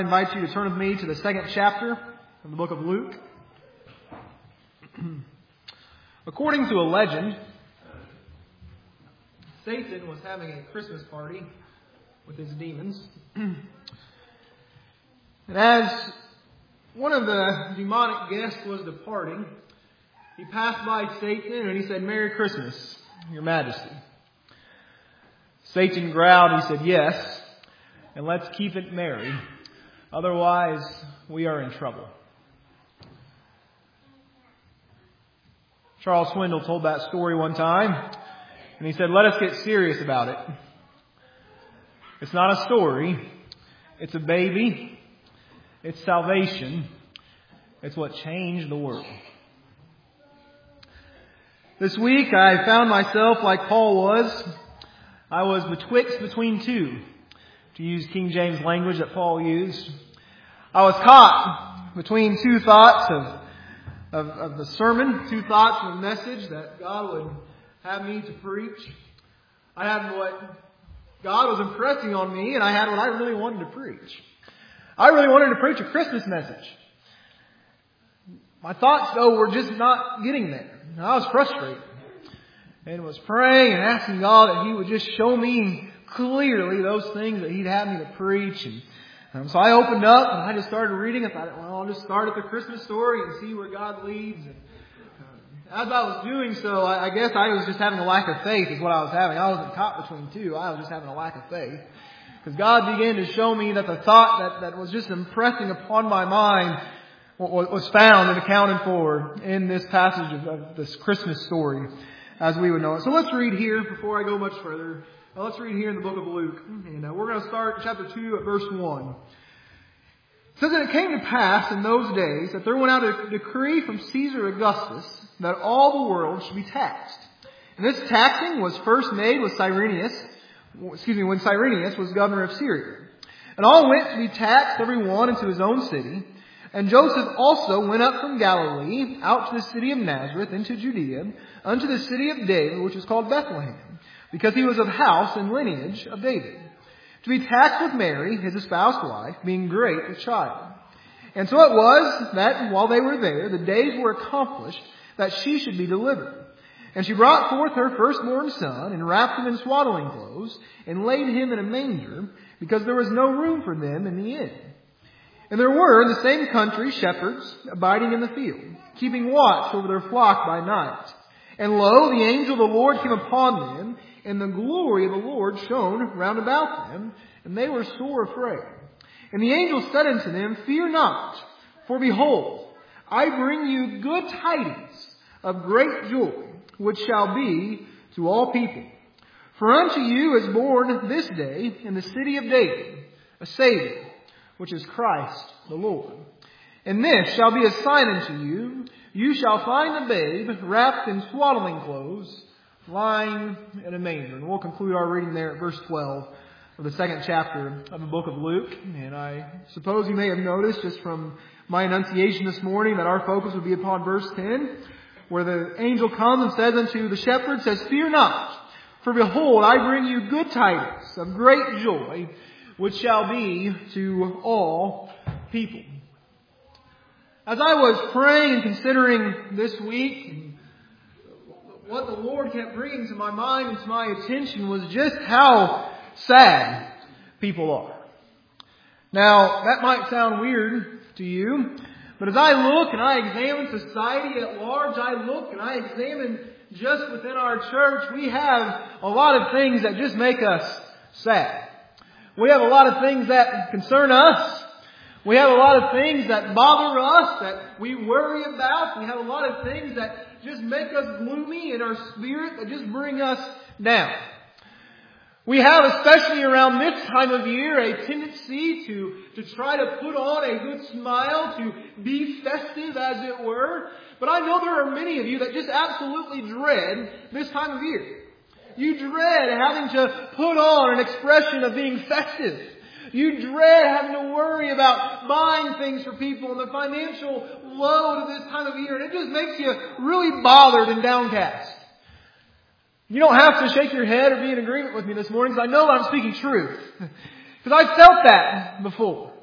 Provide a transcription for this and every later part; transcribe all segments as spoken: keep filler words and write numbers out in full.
I invite you to turn with me to the second chapter of the book of Luke. According to a legend, Satan was having a Christmas party with his demons. And as one of the demonic guests was departing, he passed by Satan and he said, "Merry Christmas, Your Majesty." Satan growled, he said, "Yes, and let's keep it merry. Otherwise, we are in trouble." Charles Swindoll told that story one time, and he said, "Let us get serious about it. It's not a story. It's a baby. It's salvation. It's what changed the world." This week, I found myself like Paul was. I was betwixt between two, to use King James language that Paul used. I was caught between two thoughts of, of, of the sermon, two thoughts of the message that God would have me to preach. I had what God was impressing on me, and I had what I really wanted to preach. I really wanted to preach a Christmas message. My thoughts, though, were just not getting there. I was frustrated and was praying and asking God that He would just show me clearly those things that He'd have me to preach. And um, so I opened up and I just started reading. I thought, well, I'll just start at the Christmas story and see where God leads. And uh, as I was doing so, I, I guess I was just having a lack of faith is what I was having. I wasn't caught between two. I was just having a lack of faith. Because God began to show me that the thought that, that was just impressing upon my mind was found and accounted for in this passage of, of this Christmas story as we would know it. So let's read here before I go much further. Now let's read here in the book of Luke. And uh, we're going to start chapter two at verse one. It says that it came to pass in those days that there went out a decree from Caesar Augustus that all the world should be taxed. And this taxing was first made with Cyrenius, excuse me, when Cyrenius was governor of Syria. And all went to be taxed, every one into his own city. And Joseph also went up from Galilee out to the city of Nazareth into Judea, unto the city of David, which is called Bethlehem, because he was of house and lineage of David, to be taxed with Mary, his espoused wife, being great with child. And so it was that while they were there, the days were accomplished that she should be delivered. And she brought forth her firstborn son, and wrapped him in swaddling clothes, and laid him in a manger, because there was no room for them in the inn. And there were in the same country shepherds abiding in the field, keeping watch over their flock by night. And lo, the angel of the Lord came upon them, and the glory of the Lord shone round about them, and they were sore afraid. And the angel said unto them, "Fear not, for behold, I bring you good tidings of great joy, which shall be to all people. For unto you is born this day in the city of David a Savior, which is Christ the Lord. And this shall be a sign unto you. You shall find the babe wrapped in swaddling clothes, lying in a manger." And we'll conclude our reading there at verse twelve of the second chapter of the book of Luke. And I suppose you may have noticed just from my enunciation this morning that our focus would be upon verse ten, where the angel comes and says unto the shepherd, says, "Fear not, for behold, I bring you good tidings of great joy, which shall be to all people." As I was praying and considering this week, what the Lord kept bringing to my mind and to my attention was just how sad people are. Now, that might sound weird to you, but as I look and I examine society at large, I look and I examine just within our church, we have a lot of things that just make us sad. We have a lot of things that concern us. We have a lot of things that bother us, that we worry about. We have a lot of things that just make us gloomy in our spirit, that just bring us down. We have, especially around this time of year, a tendency to, to try to put on a good smile, to be festive, as it were. But I know there are many of you that just absolutely dread this time of year. You dread having to put on an expression of being festive. You dread having to worry about buying things for people and the financial load of this time of year. And it just makes you really bothered and downcast. You don't have to shake your head or be in agreement with me this morning, because I know I'm speaking truth. Because I've felt that before.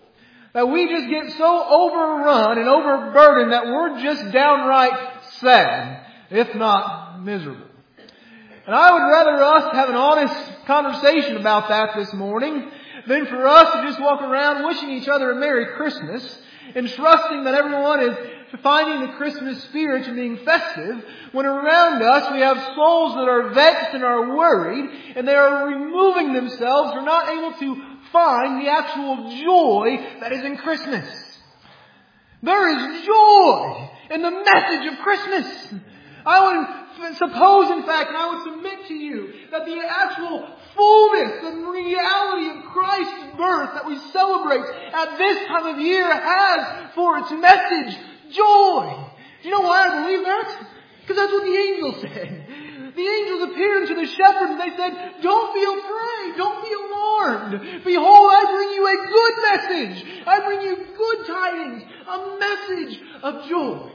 That we just get so overrun and overburdened that we're just downright sad, if not miserable. And I would rather us have an honest conversation about that this morning than for us to just walk around wishing each other a Merry Christmas and trusting that everyone is finding the Christmas spirit and being festive, when around us we have souls that are vexed and are worried, and they are removing themselves, or not able to find the actual joy that is in Christmas. There is joy in the message of Christmas. I would suppose, in fact, and I would submit to you, that the actual fullness and reality of Christ's birth that we celebrate at this time of year has for its message joy. Do you know why I believe that? Because that's what the angels said. The angels appeared to the shepherds and they said, don't be afraid, don't be alarmed. Behold, I bring you a good message. I bring you good tidings, a message of joy.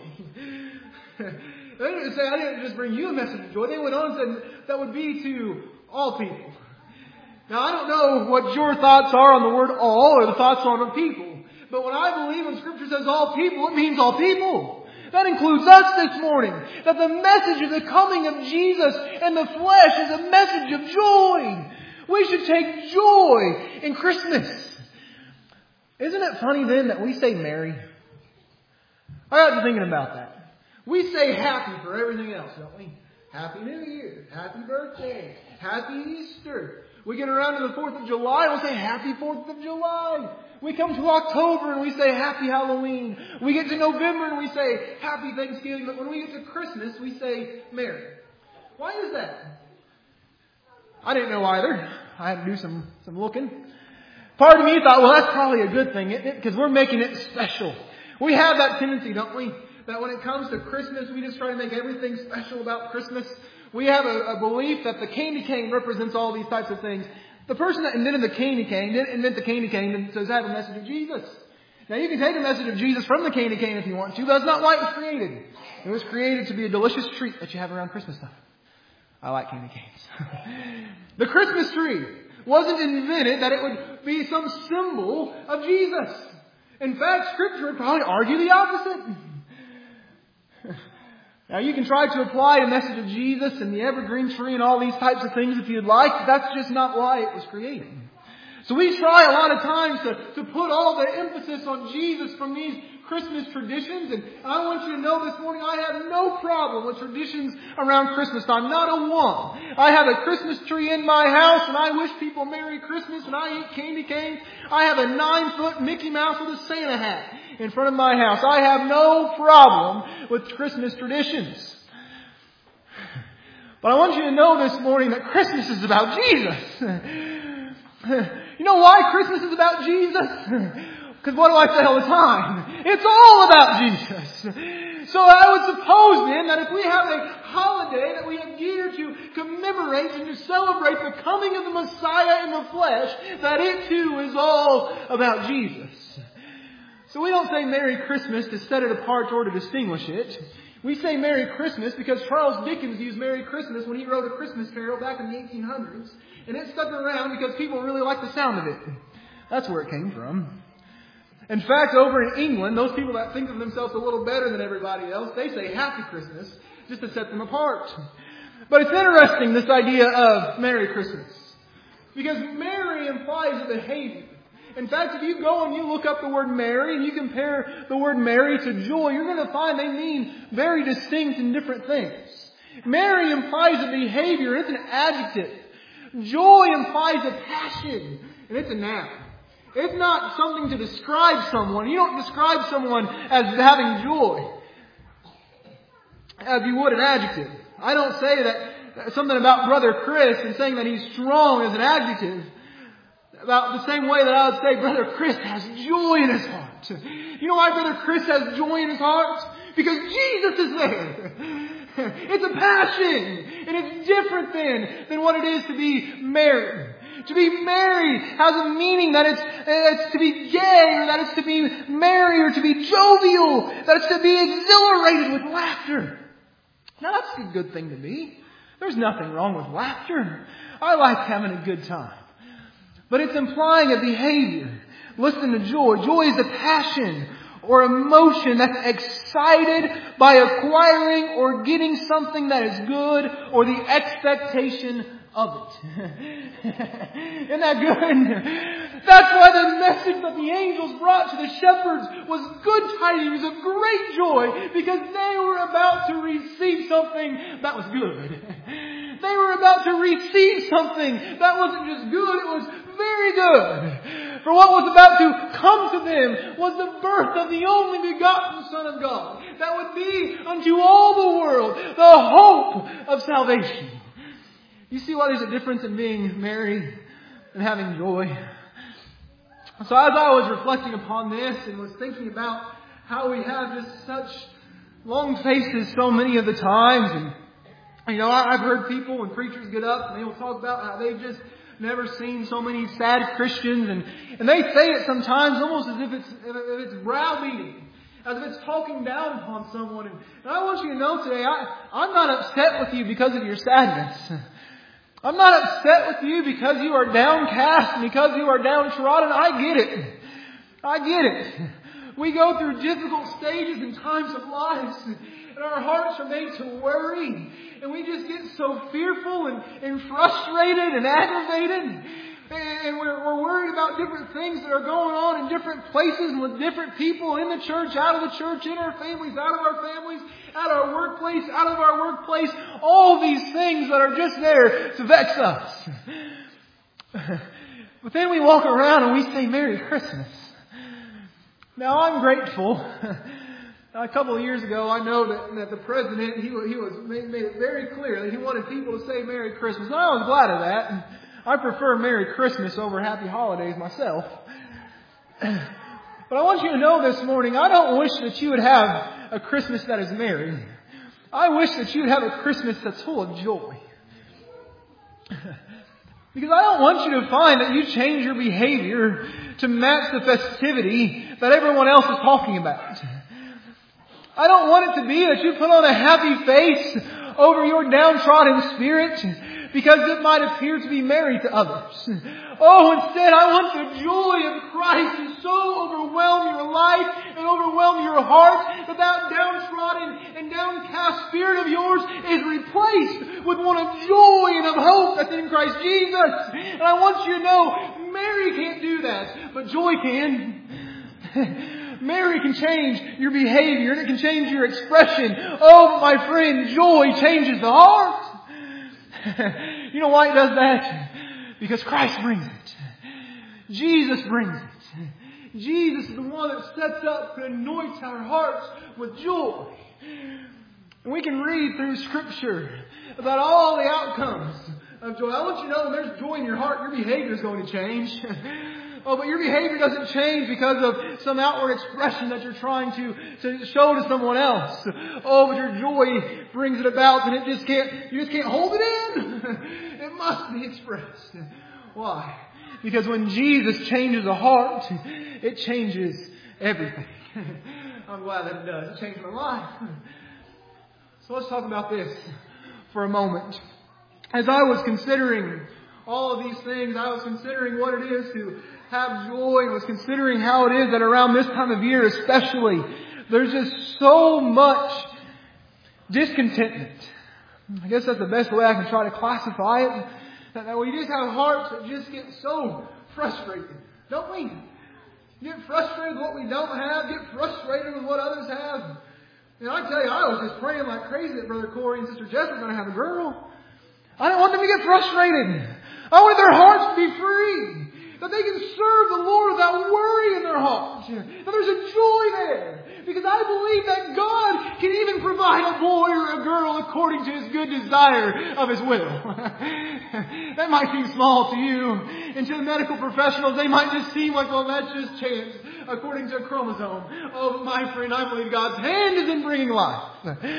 They didn't say, I didn't just bring you a message of joy. They went on and said that would be to all people. Now, I don't know what your thoughts are on the word all or the thoughts on the people. But when I believe when Scripture says all people, it means all people. That includes us this morning. That the message of the coming of Jesus in the flesh is a message of joy. We should take joy in Christmas. Isn't it funny then that we say Merry? I got you thinking about that. We say happy for everything else, don't we? Happy New Year. Happy birthday. Happy Easter. We get around to the fourth of July and we'll say Happy fourth of July. We come to October and we say Happy Halloween. We get to November and we say Happy Thanksgiving. But when we get to Christmas, we say Merry. Why is that? I didn't know either. I had to do some, some looking. Part of me thought, well, that's probably a good thing, isn't it? Because we're making it special. We have that tendency, don't we? That when it comes to Christmas, we just try to make everything special about Christmas. We have a, a belief that the candy cane represents all these types of things. The person that invented the candy cane didn't invent the candy cane and says have a message of Jesus. Now you can take a message of Jesus from the candy cane if you want to, but that's not why it was created. It was created to be a delicious treat that you have around Christmas time. I like candy canes. The Christmas tree wasn't invented that it would be some symbol of Jesus. In fact, Scripture would probably argue the opposite. Now you can try to apply a message of Jesus and the evergreen tree and all these types of things if you'd like, but that's just not why it was created. So we try a lot of times to, to put all the emphasis on Jesus from these Christmas traditions, and I want you to know this morning I have no problem with traditions around Christmas time. Not a one. I have a Christmas tree in my house and I wish people Merry Christmas and I eat candy canes. I have a nine foot Mickey Mouse with a Santa hat in front of my house. I have no problem with Christmas traditions. But I want you to know this morning that Christmas is about Jesus. You know why Christmas is about Jesus? Because what do I say all the time? It's all about Jesus. So I would suppose then that if we have a holiday that we have geared to commemorate and to celebrate the coming of the Messiah in the flesh, that it too is all about Jesus. So we don't say Merry Christmas to set it apart or to distinguish it. We say Merry Christmas because Charles Dickens used Merry Christmas when he wrote A Christmas Carol back in the eighteen hundreds. And it stuck around because people really liked the sound of it. That's where it came from. In fact, over in England, those people that think of themselves a little better than everybody else, they say Happy Christmas just to set them apart. But it's interesting, this idea of Merry Christmas. Because merry implies a behavior. In fact, if you go and you look up the word merry and you compare the word merry to joy, you're going to find they mean very distinct and different things. Merry implies a behavior. It's an adjective. Joy implies a passion. And it's a noun. It's not something to describe someone. You don't describe someone as having joy as you would an adjective. I don't say that something about Brother Chris and saying that he's strong as an adjective about the same way that I would say Brother Chris has joy in his heart. You know why Brother Chris has joy in his heart? Because Jesus is there. It's a passion. And it's different then than what it is to be married. To be married has a meaning that it's, it's to be gay, or that it's to be merry, or to be jovial, that it's to be exhilarated with laughter. Now that's a good thing to be. There's nothing wrong with laughter. I like having a good time. But it's implying a behavior. Listen to joy. Joy is a passion or emotion that's excited by acquiring or getting something that is good or the expectation of it. Isn't that good? That's why the message that the angels brought to the shepherds was good tidings of great joy, because they were about to receive something that was good. They were about to receive something that wasn't just good, it was very good. For what was about to come to them was the birth of the only begotten Son of God, that would be unto all the world the hope of salvation. You see why there's a difference in being merry and having joy? So as I was reflecting upon this and was thinking about how we have just such long faces so many of the times, and you know, I've heard people when preachers get up and they will talk about how they've just never seen so many sad Christians, and, and they say it sometimes almost as if it's, if it's browbeating, as if it's talking down upon someone. And, and I want you to know today, I, I'm not upset with you because of your sadness. I'm not upset with you because you are downcast and because you are downtrodden. I get it. I get it. We go through difficult stages and times of life, and our hearts are made to worry, and we just get so fearful and, and frustrated and aggravated, and we're, we're worried about different things that are going on in different places and with different people in the church, out of the church, in our families, out of our families, at our workplace, out of our workplace, all these things that are just there to vex us. But then we walk around and we say, Merry Christmas. Now I'm grateful. A couple of years ago, I know that, that the president, he, he was made, made it very clear that he wanted people to say Merry Christmas. And I was glad of that. And I prefer Merry Christmas over Happy Holidays myself. But I want you to know this morning, I don't wish that you would have a Christmas that is merry. I wish that you would have a Christmas that's full of joy. Because I don't want you to find that you change your behavior to match the festivity that everyone else is talking about. I don't want it to be that you put on a happy face over your downtrodden spirit because it might appear to be merry to others. Oh, instead, I want the joy of Christ to so overwhelm your life and overwhelm your heart that that downtrodden and downcast spirit of yours is replaced with one of joy and of hope that's in Christ Jesus. And I want you to know, Mary can't do that, but joy can. Mary can change your behavior and it can change your expression. Oh, but my friend, joy changes the heart. You know why it does that? Because Christ brings it. Jesus brings it. Jesus is the one that sets up and anoints our hearts with joy. And we can read through Scripture about all the outcomes of joy. I want you to know when there's joy in your heart, your behavior is going to change. Oh, but your behavior doesn't change because of some outward expression that you're trying to, to show to someone else. Oh, but your joy brings it about and it just can't, you just can't hold it in. It must be expressed. Why? Because when Jesus changes a heart, it changes everything. I'm glad that it does. It changed my life. So let's talk about this for a moment. As I was considering all of these things, I was considering what it is to have joy, and was considering how it is that around this time of year especially, there's just so much discontentment. I guess that's the best way I can try to classify it. That we just have hearts that just get so frustrated, don't we? Get frustrated with what we don't have, get frustrated with what others have. And I tell you, I was just praying like crazy that Brother Corey and Sister Jess were going to have a girl. I didn't want them to get frustrated. I wanted their hearts to be free. That they can serve the Lord without worry in their hearts. That there's a joy there. Because I believe that God can even provide a boy or a girl according to His good desire of His will. That might seem small to you. And to the medical professionals, they might just seem like, well, that's just chance according to a chromosome. Oh, but my friend, I believe God's hand is in bringing life.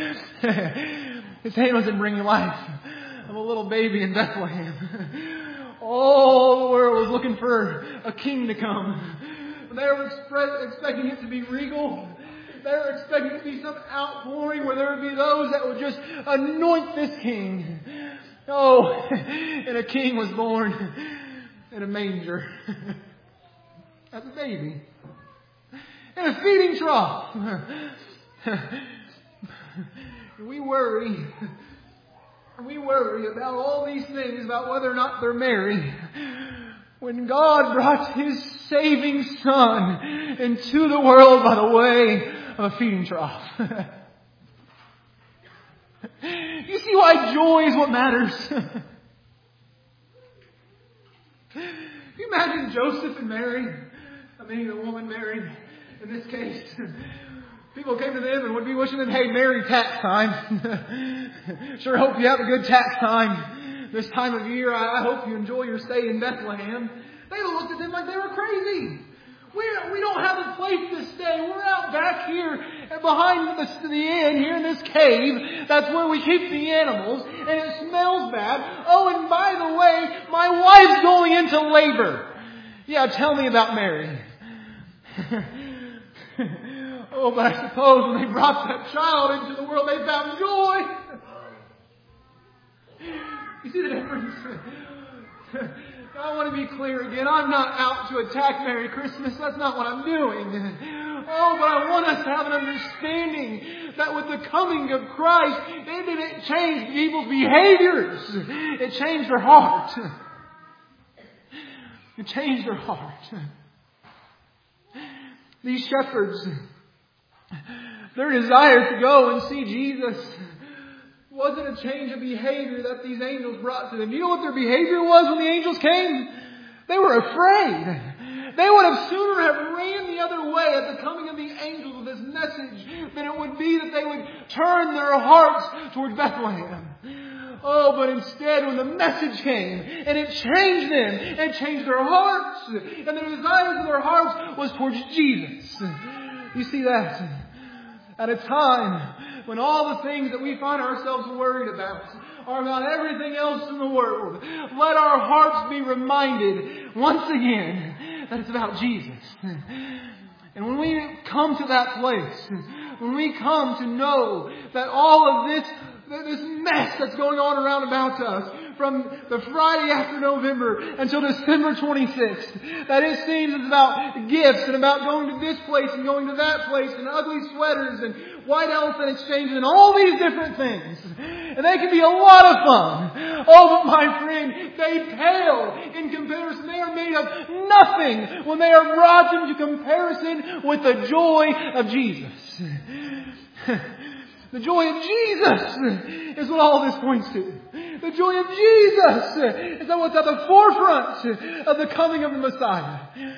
His hand was in bringing life of a little baby in Bethlehem. All the world was looking for a king to come. They were expre- expecting it to be regal. They were expecting it to be some outpouring where there would be those that would just anoint this king. Oh, and a king was born in a manger. as a baby in a feeding trough. We worry. We worry about all these things, about whether or not they're married, when God brought His saving Son into the world by the way of a feeding trough. You see why joy is what matters? Can you imagine Joseph and Mary? I mean, the woman Mary, in this case. People came to them and would be wishing them, hey, Merry tax time. Sure hope you have a good tax time this time of year. I hope you enjoy your stay in Bethlehem. They looked at them like they were crazy. We we don't have a place to stay. We're out back here behind the, the inn here in this cave. That's where we keep the animals. And it smells bad. Oh, and by the way, my wife's going into labor. Yeah, tell me about Mary. Oh, but I suppose when they brought that child into the world, they found joy. You see the difference? I want to be clear again. I'm not out to attack Merry Christmas. That's not what I'm doing. Oh, but I want us to have an understanding that with the coming of Christ, it didn't change people's behaviors. It changed their heart. It changed their heart. These shepherds, their desire to go and see Jesus wasn't a change of behavior that these angels brought to them. You know what their behavior was when the angels came? They were afraid. They would have sooner have ran the other way at the coming of the angels with this message than it would be that they would turn their hearts towards Bethlehem. Oh, but instead when the message came and it changed them, it changed their hearts, and the desires of their hearts was towards Jesus. You see that? At a time when all the things that we find ourselves worried about are about everything else in the world, let our hearts be reminded once again that it's about Jesus. And when we come to that place, when we come to know that all of this, this mess that's going on around about us, from the Friday after November until December twenty-sixth, that it seems it's about gifts and about going to this place and going to that place and ugly sweaters and white elephant exchanges and all these different things. And they can be a lot of fun. Oh, but my friend, they pale in comparison. They are made of nothing when they are brought into comparison with the joy of Jesus. The joy of Jesus is what all this points to. The joy of Jesus is what's at the forefront of the coming of the Messiah.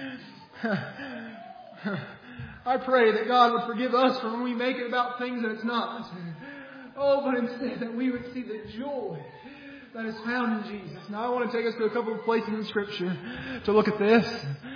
I pray that God would forgive us for when we make it about things that it's not. Oh, but instead that we would see the joy that is found in Jesus. Now I want to take us to a couple of places in Scripture to look at this.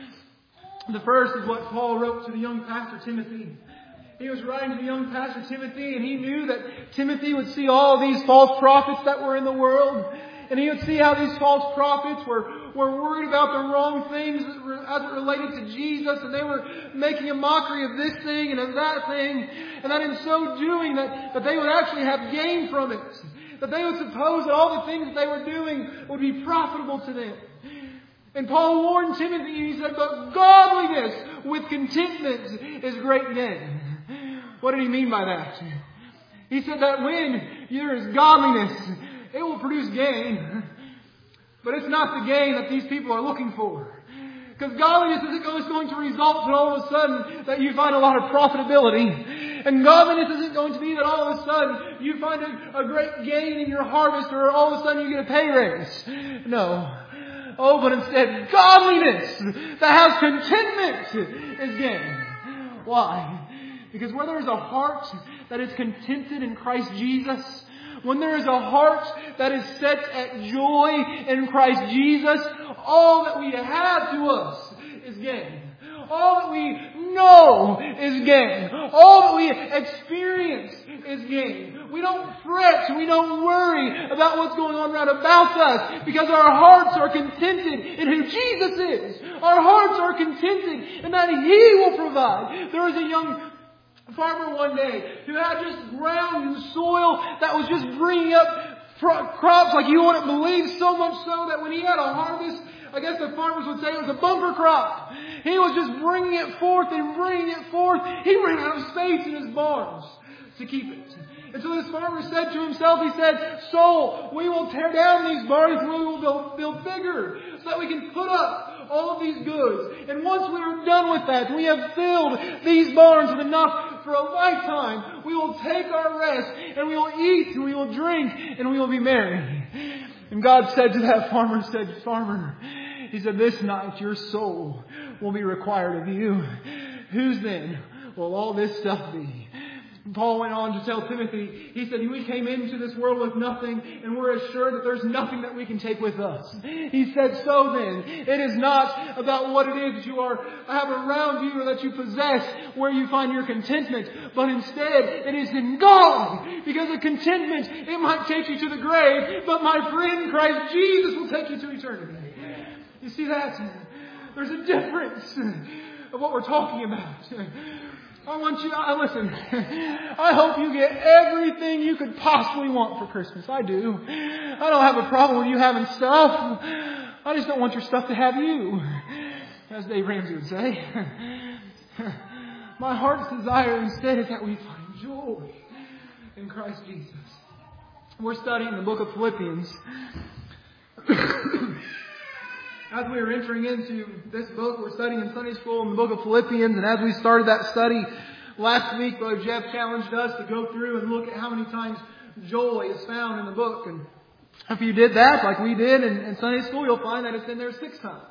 The first is what Paul wrote to the young pastor Timothy. He was writing to the young pastor Timothy, and he knew that Timothy would see all these false prophets that were in the world. And he would see how these false prophets were, were worried about the wrong things as it related to Jesus. And they were making a mockery of this thing and of that thing. And that in so doing, that, that they would actually have gain from it. That they would suppose that all the things that they were doing would be profitable to them. And Paul warned Timothy, and he said, but godliness with contentment is great gain. What did he mean by that? He said that when there is godliness, it will produce gain. But it's not the gain that these people are looking for. Because godliness isn't going to result in all of a sudden that you find a lot of profitability. And godliness isn't going to be that all of a sudden you find a, a great gain in your harvest, or all of a sudden you get a pay raise. No. Oh, but instead, godliness that has contentment is gain. Why? Because where there is a heart that is contented in Christ Jesus, when there is a heart that is set at joy in Christ Jesus, all that we have to us is gain. All that we know is gain. All that we experience is gain. We don't fret, we don't worry about what's going on around about us, because our hearts are contented in who Jesus is. Our hearts are contented in that He will provide. There was a young farmer one day who had just ground and soil that was just bringing up crops like you wouldn't believe, so much so that when he had a harvest, I guess the farmers would say it was a bumper crop. He was just bringing it forth and bringing it forth. He ran out of space in his barns to keep it. And so this farmer said to himself, he said, "Soul, we will tear down these barns and we will build, build bigger so that we can put up all of these goods. And once we are done with that, we have filled these barns with enough for a lifetime. We will take our rest and we will eat and we will drink and we will be merry." And God said to that farmer, said, "Farmer," He said, "this night your soul will be required of you. Whose then will all this stuff be?" Paul went on to tell Timothy, he said, "We came into this world with nothing, and we're assured that there's nothing that we can take with us." He said, "So then, it is not about what it is that you are have around you or that you possess where you find your contentment, but instead it is in God. Because the contentment, it might take you to the grave, but my friend Christ Jesus will take you to eternity." You see that? There's a difference of what we're talking about. I want you, I listen, I hope you get everything you could possibly want for Christmas. I do. I don't have a problem with you having stuff. I just don't want your stuff to have you, as Dave Ramsey would say. My heart's desire instead is that we find joy in Christ Jesus. We're studying the book of Philippians. As we are entering into this book, we're studying in Sunday school in the book of Philippians. And as we started that study last week, Brother Jeff challenged us to go through and look at how many times joy is found in the book. And if you did that, like we did in, in Sunday school, you'll find that it's in there six times.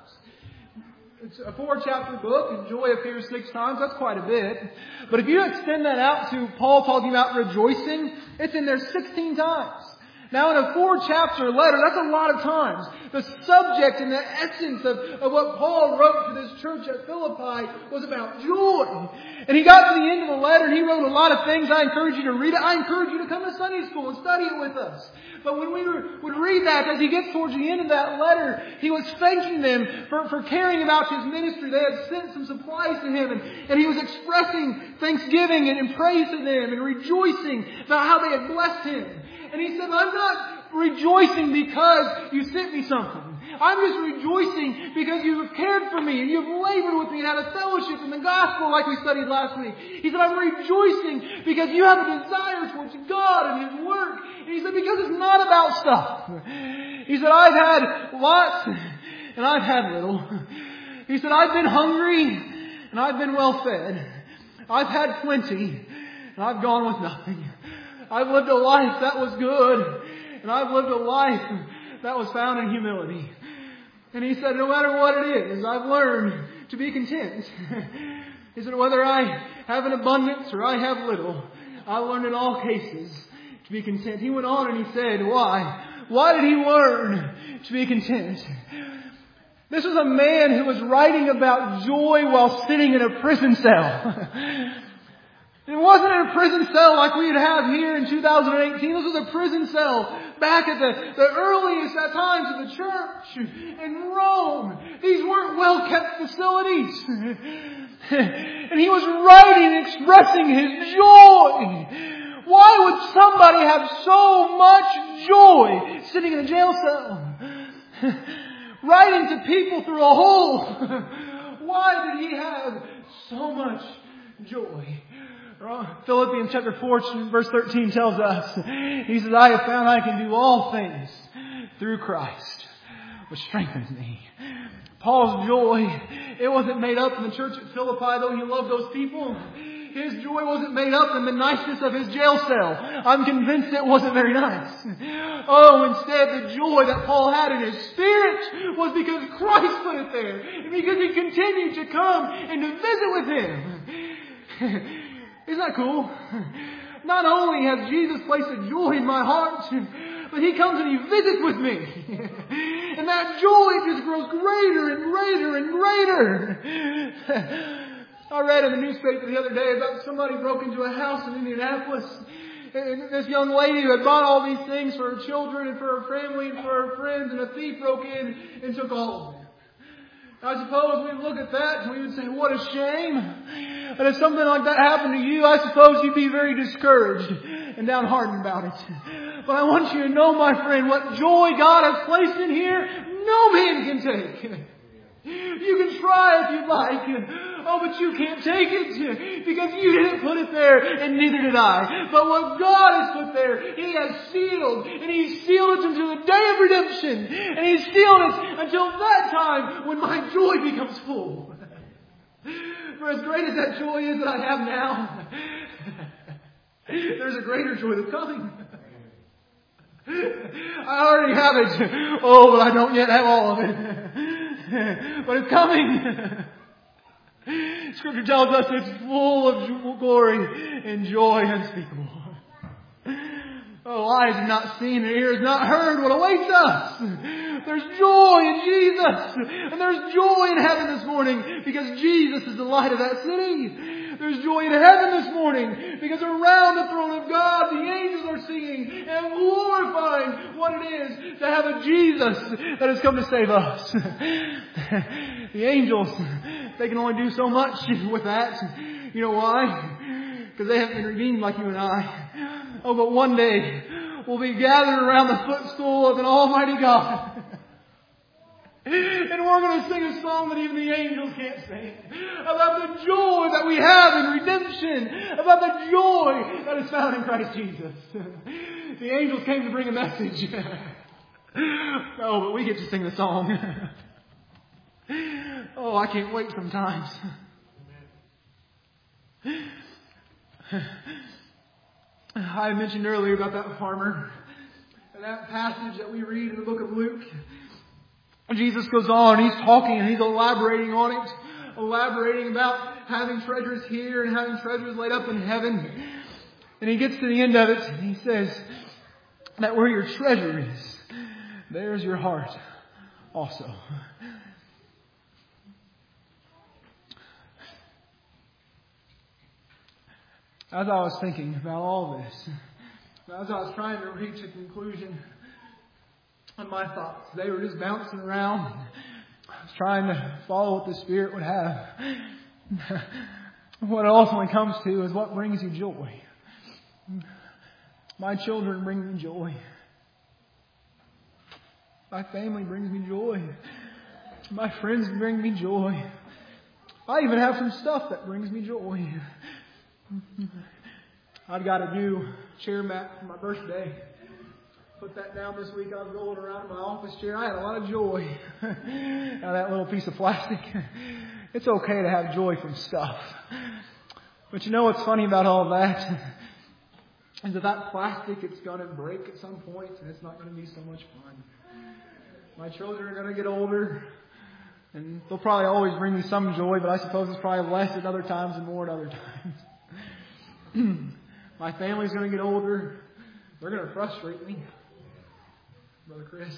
It's a four-chapter book, and joy appears six times. That's quite a bit. But if you extend that out to Paul talking about rejoicing, it's in there sixteen times. Now, in a four-chapter letter, that's a lot of times. The subject and the essence of, of what Paul wrote to this church at Philippi was about joy. And he got to the end of the letter and he wrote a lot of things. I encourage you to read it. I encourage you to come to Sunday school and study it with us. But when we were, would read that, as he gets towards the end of that letter, he was thanking them for, for caring about his ministry. They had sent some supplies to him, and, and he was expressing thanksgiving and, and praise to them and rejoicing about how they had blessed him. And he said, "I'm not rejoicing because you sent me something. I'm just rejoicing because you've cared for me and you've labored with me and had a fellowship in the gospel like we studied last week." He said, "I'm rejoicing because you have a desire towards God and His work." And he said, "Because it's not about stuff." He said, "I've had lots and I've had little." He said, "I've been hungry and I've been well fed. I've had plenty and I've gone with nothing. I've lived a life that was good, and I've lived a life that was found in humility." And he said, "No matter what it is, I've learned to be content." He said, "Whether I have an abundance or I have little, I've learned in all cases to be content." He went on and he said, why? Why did he learn to be content? This was a man who was writing about joy while sitting in a prison cell. It wasn't in a prison cell like we'd have here in two thousand eighteen. This was a prison cell back at the, the earliest at times of the church in Rome. These weren't well-kept facilities. And he was writing and expressing his joy. Why would somebody have so much joy sitting in a jail cell? Writing to people through a hole. Why did he have so much joy? Philippians chapter four verse thirteen tells us, he says, "I have found I can do all things through Christ, which strengthens me." Paul's joy, it wasn't made up in the church at Philippi, though he loved those people. His joy wasn't made up in the niceness of his jail cell. I'm convinced it wasn't very nice. Oh, instead the joy that Paul had in his spirit was because Christ put it there. And because he continued to come and to visit with him. Isn't that cool? Not only has Jesus placed a joy in my heart, but He comes and He visits with me. And that joy just grows greater and greater and greater. I read in the newspaper the other day about somebody broke into a house in Indianapolis. And this young lady who had bought all these things for her children and for her family and for her friends, and a thief broke in and took all of them. I suppose we'd look at that and we would say, what a shame. And if something like that happened to you, I suppose you'd be very discouraged and downhearted about it. But I want you to know, my friend, what joy God has placed in here, no man can take. You can try if you'd like. Oh, but you can't take it because you didn't put it there and neither did I. But what God has put there, He has sealed. And He's sealed it until the day of redemption. And He's sealed it until that time when my joy becomes full. For as great as that joy is that I have now, there's a greater joy that's coming. I already have it. Oh, but I don't yet have all of it. But it's coming. Scripture tells us it's full of glory and joy unspeakable. Oh, eyes have not seen and ears not heard what awaits us. There's joy in Jesus. And there's joy in heaven this morning because Jesus is the light of that city. There's joy in heaven this morning because around the throne of God the angels are singing and glorifying what it is to have a Jesus that has come to save us. The angels, they can only do so much with that. You know why? Because they haven't been redeemed like you and I. Oh, but one day we'll be gathered around the footstool of an almighty God. And we're going to sing a song that even the angels can't sing. About the joy that we have in redemption. About the joy that is found in Christ Jesus. The angels came to bring a message. Oh, but we get to sing the song. Oh, I can't wait sometimes. I mentioned earlier about that farmer. And that passage that we read in the book of Luke. Jesus goes on, He's talking and He's elaborating on it. Elaborating about having treasures here and having treasures laid up in heaven. And He gets to the end of it and He says that where your treasure is, there's your heart also. As I was thinking about all this, as I was trying to reach a conclusion on my thoughts, they were just bouncing around. I was trying to follow what the Spirit would have. What it ultimately comes to is what brings you joy. My children bring me joy. My family brings me joy. My friends bring me joy. I even have some stuff that brings me joy. I've got a new chair mat for my birthday. Put that down this week. I was rolling around in my office chair. I had a lot of joy out of that little piece of plastic. It's okay to have joy from stuff. But you know what's funny about all that? Is that that plastic, it's going to break at some point and it's not going to be so much fun. My children are going to get older and they'll probably always bring me some joy, but I suppose it's probably less at other times and more at other times. My family's going to get older. They're going to frustrate me. Brother Chris.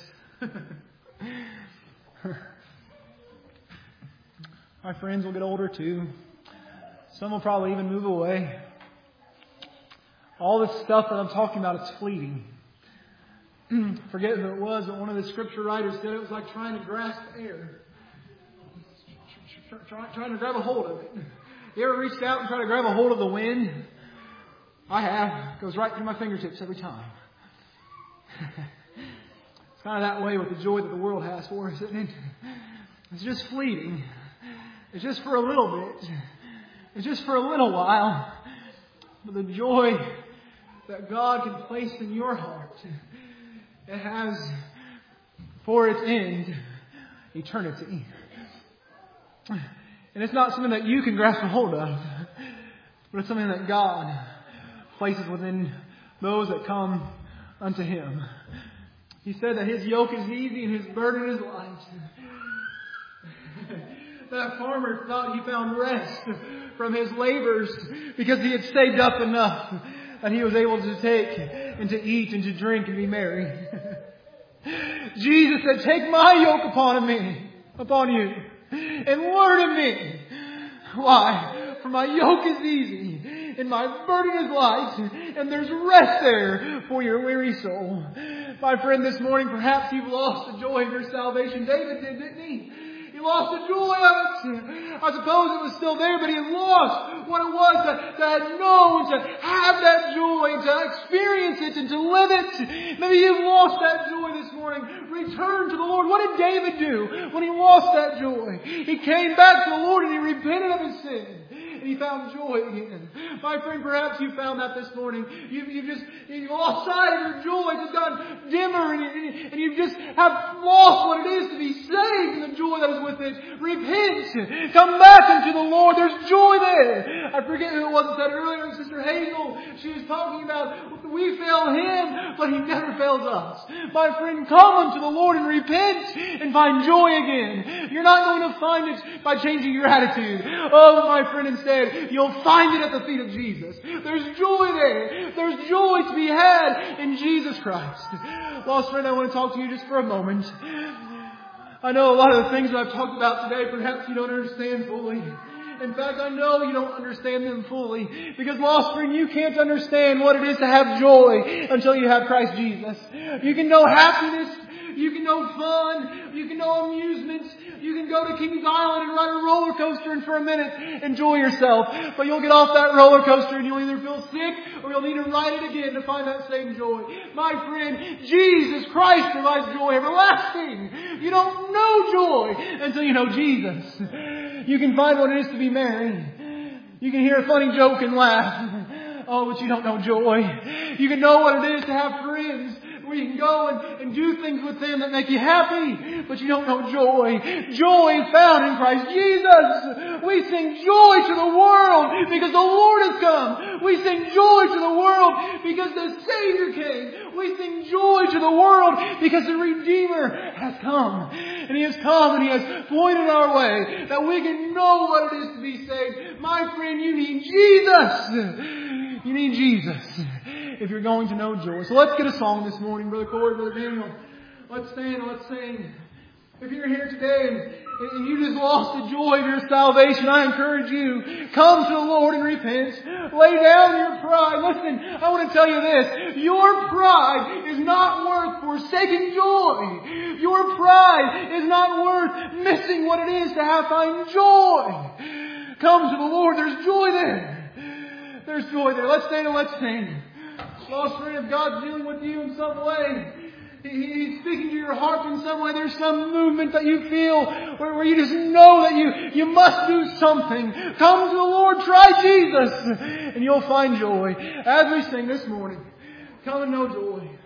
My friends will get older too. Some will probably even move away. All this stuff that I'm talking about, it's fleeting. Forget who it was, but one of the scripture writers said it was like trying to grasp air. Try, trying to grab a hold of it. You ever reached out and tried to grab a hold of the wind? I have. It goes right through my fingertips every time. It's kind of that way with the joy that the world has for us, isn't it? It's just fleeting. It's just for a little bit. It's just for a little while. But the joy that God can place in your heart, it has for its end eternity. And it's not something that you can grasp a hold of, but it's something that God places within those that come unto Him. He said that His yoke is easy and His burden is light. That farmer thought he found rest from his labors because he had saved up enough that he was able to take and to eat and to drink and be merry. Jesus said, take my yoke upon me, upon you, and learn of me. Why? For my yoke is easy and my burden is light, and there's rest there for your weary soul. My friend, this morning perhaps you've lost the joy of your salvation. David did, didn't he? He lost the joy of it. I suppose it was still there, but he had lost what it was to, to know and to have that joy and to experience it and to live it. Maybe you've lost that joy this morning. morning, return to the Lord. What did David do when he lost that joy? He came back to the Lord and he repented of his sin. And he found joy again. My friend, perhaps you found that this morning. You, you just, you lost sight of your joy. It's just gotten dimmer and you, and you just have lost what it is to be saved and the joy that is with it. Repent. Come back into the Lord. There's joy there. I forget who it was that said earlier, Sister Hazel. She was talking about we fail Him, but He never fails us. My friend, come unto the Lord and repent and find joy again. You're not going to find it by changing your attitude. Oh, my friend, instead, you'll find it at the feet of Jesus. There's joy there. There's joy to be had in Jesus Christ. Lost friend, I want to talk to you just for a moment. I know a lot of the things that I've talked about today, perhaps you don't understand fully. In fact, I know you don't understand them fully. Because, lost friend, you can't understand what it is to have joy until you have Christ Jesus. You can know happiness. You can know fun. You can know amusements. You can go to Kings Island and ride a roller coaster and for a minute enjoy yourself. But you'll get off that roller coaster and you'll either feel sick or you'll need to ride it again to find that same joy. My friend, Jesus Christ provides joy everlasting. You don't know joy until you know Jesus. You can find what it is to be merry. You can hear a funny joke and laugh. Oh, but you don't know joy. You can know what it is to have friends where you can go and, and do things with them that make you happy, but you don't know joy. Joy is found in Christ Jesus. We sing joy to the world because the Lord has come. We sing joy to the world because the Savior came. We sing joy to the world because the Redeemer has come. And He has come and He has pointed our way that we can know what it is to be saved. My friend, you need Jesus. You need Jesus if you're going to know joy. So let's get a song this morning, Brother Corey, Brother Daniel. Let's stand and let's sing. If you're here today and, and you just lost the joy of your salvation, I encourage you, come to the Lord and repent. Lay down your pride. Listen, I want to tell you this. Your pride is not worth forsaking joy. Your pride is not worth missing what it is to have find joy. Come to the Lord. There's joy there. There's joy there. Let's stand and let's sing. Lost friend, if God's dealing with you in some way, He's speaking to your heart in some way. There's some movement that you feel where, where you just know that you, you must do something. Come to the Lord, try Jesus, and you'll find joy. As we sing this morning, come and know joy.